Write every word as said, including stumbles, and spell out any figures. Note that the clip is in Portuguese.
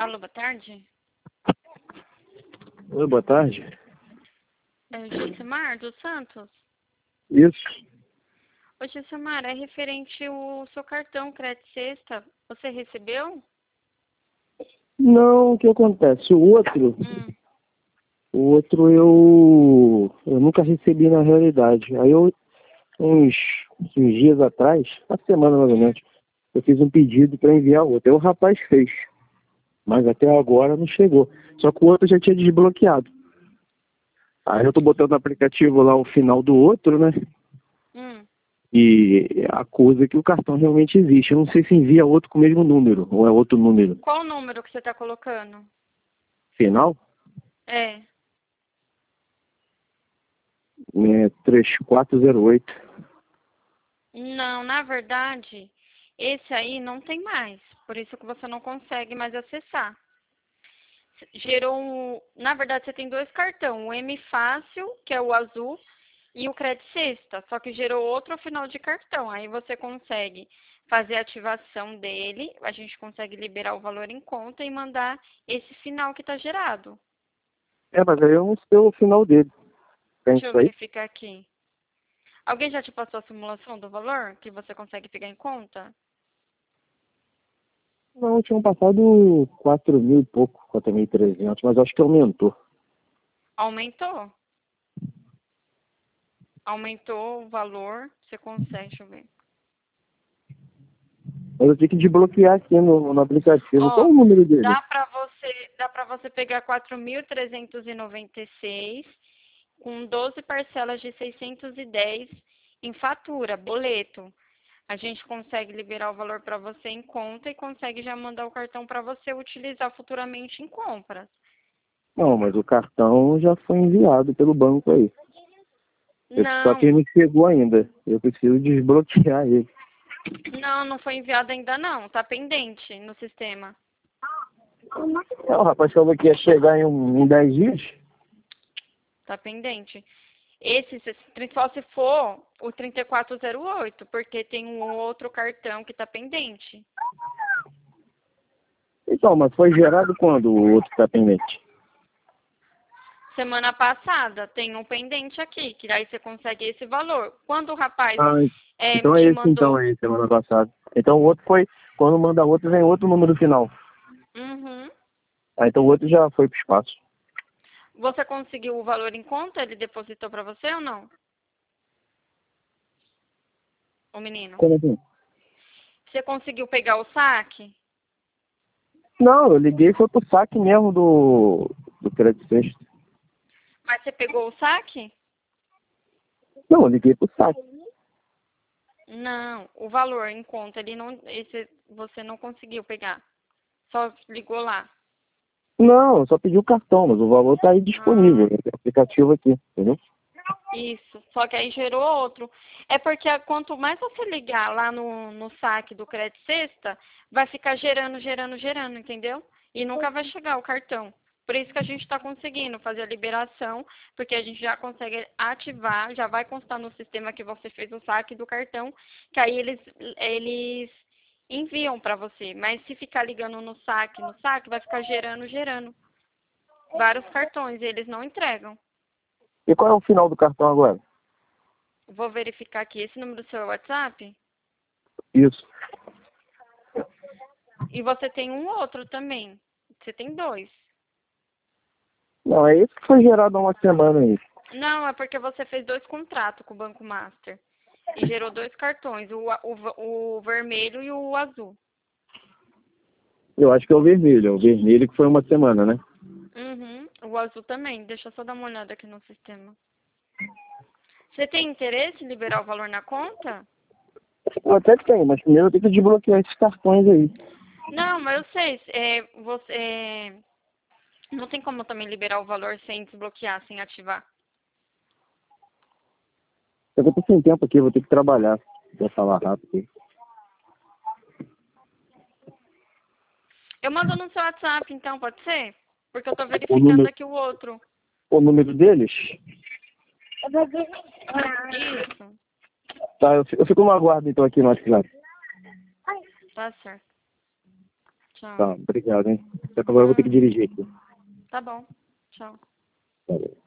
Alô, boa tarde. Oi, boa tarde. É o Gismar dos Santos? Isso. Ô, Gismar, é referente o seu cartão Crédito Sexta. Você recebeu? Não, o que acontece? O outro, Hum. o outro eu, eu nunca recebi na realidade. Aí eu, uns, uns dias atrás, uma semana mais ou menos, eu fiz um pedido para enviar outro. Aí o rapaz fez, mas até agora não chegou. Só que o outro já tinha desbloqueado. Aí eu tô botando no aplicativo lá o final do outro, né? Hum. E acusa que o cartão realmente existe. Eu não sei se envia outro com o mesmo número, ou é outro número. Qual o número que você está colocando? Final? É. É três quatro zero oito. Não, na verdade, esse aí não tem mais. Por isso que você não consegue mais acessar. Gerou um... Na verdade, você tem dois cartões. O M Fácil, que é o azul, e o Crédito Sexta. Só que gerou outro final de cartão. Aí você consegue fazer a ativação dele. A gente consegue liberar o valor em conta e mandar esse final que está gerado. É, mas aí eu não sei o final dele. Tem Deixa eu isso aí? verificar aqui. Alguém já te passou a simulação do valor que você consegue pegar em conta? Não, tinham passado quatro mil e pouco, quatro mil e trezentos, mas acho que aumentou. Aumentou? Aumentou o valor. Você consegue, deixa eu ver. Mas eu tenho que desbloquear aqui no, no aplicativo. Qual Ó, é o número dele? dá pra você, dá para você pegar quatro mil trezentos e noventa e seis com doze parcelas de seiscentos e dez em fatura, boleto. A gente consegue liberar o valor para você em conta e consegue já mandar o cartão para você utilizar futuramente em compras. Não, mas o cartão já foi enviado pelo banco aí. Eu- Só que Não, ele não chegou ainda. Eu preciso desbloquear ele. não, não foi enviado ainda não, tá pendente no sistema. É, o rapaz falou que ia chegar em, um, em dez dias. Tá pendente. Esse, se- só se for o trinta e quatro zero oito, porque tem um outro cartão que tá pendente. Então, mas foi gerado quando o outro está pendente? Semana passada tem um pendente aqui, que aí você consegue esse valor. Quando o rapaz Ah, é, então é te esse então mandou... aí, semana passada. Então o outro foi, quando manda outro, vem outro número final. Uhum. Ah, então o outro já foi pro espaço. Você conseguiu o valor em conta? Ele depositou pra você ou não? O menino. Como assim? Você conseguiu pegar o saque? Não, eu liguei e foi pro saque mesmo do, do crédito sexto. Mas você pegou o saque? Não, eu liguei pro saque. Não, o valor em conta, ele não, esse você não conseguiu pegar. Só ligou lá. Não, eu só pedi o cartão, mas o valor tá aí disponível, Ah, no aplicativo aqui, entendeu? isso. Só que aí gerou outro. É porque a- quanto mais você ligar lá no, no saque do Crédito Sexta, vai ficar gerando, gerando, gerando, entendeu? E nunca vai chegar o cartão. Por isso que a gente está conseguindo fazer a liberação, porque a gente já consegue ativar, já vai constar no sistema que você fez o saque do cartão, que aí eles, eles enviam para você. Mas se ficar ligando no saque, no saque, vai ficar gerando, gerando vários cartões e eles não entregam. E qual é o final do cartão agora? Vou verificar aqui. Esse número do seu WhatsApp? Isso. E você tem um outro também. Você tem dois. Não, é esse que foi gerado há uma semana aí. Não, é porque você fez dois contratos com o Banco Master. E gerou dois cartões, o, a- o, va- o vermelho e o azul. Eu acho que é o vermelho, é o vermelho que foi uma semana, né? Uhum, o azul também. Deixa eu só dar uma olhada aqui no sistema. Você tem interesse em liberar o valor na conta? Eu até tenho, mas primeiro eu tenho que desbloquear esses cartões aí. Não, mas eu sei. É, você, é, não tem como também liberar o valor sem desbloquear, sem ativar. Eu tô sem tempo aqui, vou ter que trabalhar. Vou falar rápido. Eu mando no seu WhatsApp, então, pode ser? Porque eu tô O verificando número, aqui o outro. o número deles? Isso, Tá, eu fico eu fico no aguardo então aqui no WhatsApp. tá certo. Tchau. Tá, obrigado, hein? Só que agora eu vou ter que dirigir aqui. Tá bom. Tchau. Valeu.